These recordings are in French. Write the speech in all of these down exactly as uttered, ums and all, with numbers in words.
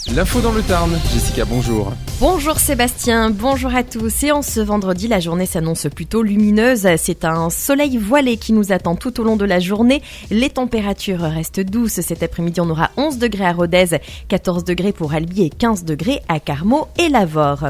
L'info dans le Tarn, Jessica, bonjour. Bonjour Sébastien, bonjour à tous. Et en ce vendredi, la journée s'annonce plutôt lumineuse. C'est un soleil voilé qui nous attend tout au long de la journée. Les températures restent douces. Cet après-midi, on aura onze degrés à Rodez, quatorze degrés pour Albi et quinze degrés à Carmaux et Lavore.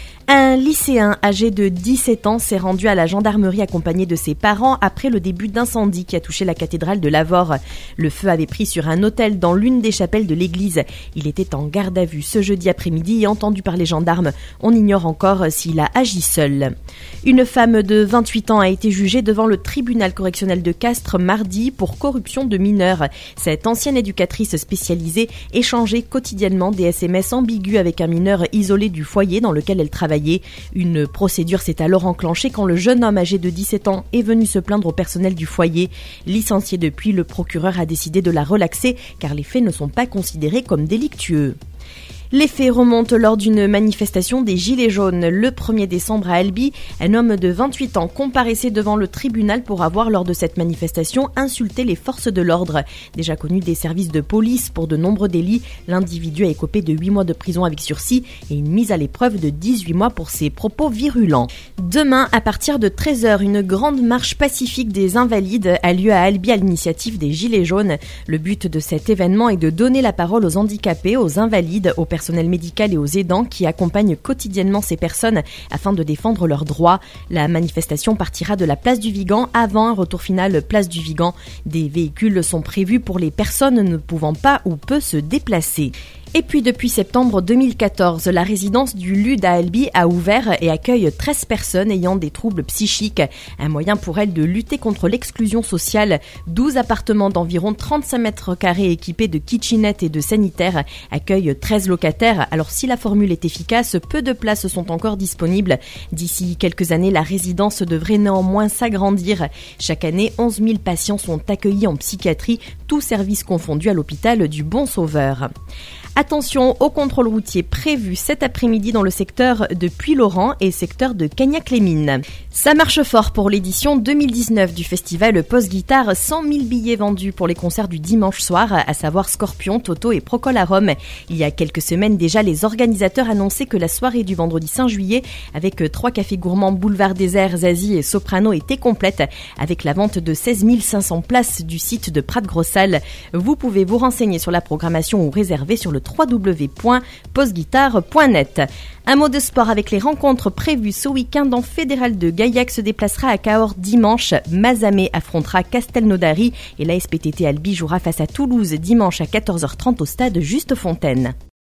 Un lycéen âgé de dix-sept ans s'est rendu à la gendarmerie accompagné de ses parents après le début d'incendie qui a touché la cathédrale de Lavore. Le feu avait pris sur un autel dans l'une des chapelles de l'église. Il était en garde à vue ce jeudi après-midi et entendu par les gendarmes. On ignore encore s'il a agi seul. Une femme de vingt-huit ans a été jugée devant le tribunal correctionnel de Castres mardi pour corruption de mineurs. Cette ancienne éducatrice spécialisée échangeait quotidiennement des S M S ambigus avec un mineur isolé du foyer dans lequel elle travaillait. Une procédure s'est alors enclenchée quand le jeune homme âgé de dix-sept ans est venu se plaindre au personnel du foyer. Licencié depuis, le procureur a décidé de la relaxer car les faits ne sont pas considérés comme délictueux. Les faits remontent lors d'une manifestation des Gilets jaunes. Le premier décembre à Albi, un homme de vingt-huit ans comparaissait devant le tribunal pour avoir, lors de cette manifestation, insulté les forces de l'ordre. Déjà connu des services de police pour de nombreux délits, l'individu a écopé de huit mois de prison avec sursis et une mise à l'épreuve de dix-huit mois pour ses propos virulents. Demain, à partir de treize heures, une grande marche pacifique des Invalides a lieu à Albi à l'initiative des Gilets jaunes. Le but de cet événement est de donner la parole aux handicapés, aux invalides, aux personnel médical et aux aidants qui accompagnent quotidiennement ces personnes afin de défendre leurs droits. La manifestation partira de la place du Vigan avant un retour final place du Vigan. Des véhicules sont prévus pour les personnes ne pouvant pas ou peu se déplacer. Et puis depuis septembre deux mille quatorze, la résidence du L U D à Albi a ouvert et accueille treize personnes ayant des troubles psychiques. Un moyen pour elles de lutter contre l'exclusion sociale. douze appartements d'environ trente-cinq mètres carrés équipés de kitchenette et de sanitaires accueillent treize locataires. Alors si la formule est efficace, peu de places sont encore disponibles. D'ici quelques années, la résidence devrait néanmoins s'agrandir. Chaque année, onze mille patients sont accueillis en psychiatrie, tous services confondus à l'hôpital du Bon Sauveur. Attention au contrôle routier prévu cet après-midi dans le secteur de Puylaurens et secteur de Cagnac-les-Mines. Ça marche fort pour l'édition deux mille dix-neuf du festival Post-Guitare. cent mille billets vendus pour les concerts du dimanche soir, à savoir Scorpion, Toto et Procol à Rome. Il y a quelques semaines déjà, les organisateurs annonçaient que la soirée du vendredi cinq juillet, avec trois cafés gourmands, Boulevard Désert, Zazie et Soprano, était complète, avec la vente de seize mille cinq cents places du site de Prat-Grossal. Vous pouvez vous renseigner sur la programmation ou réserver sur le w w w point postguitare point net. Un mot de sport avec les rencontres prévues ce week-end en Fédéral de Gaillac se déplacera à Cahors dimanche. Mazamet affrontera Castelnaudary et l'A S P T T Albi jouera face à Toulouse dimanche à quatorze heures trente au stade Juste Fontaine.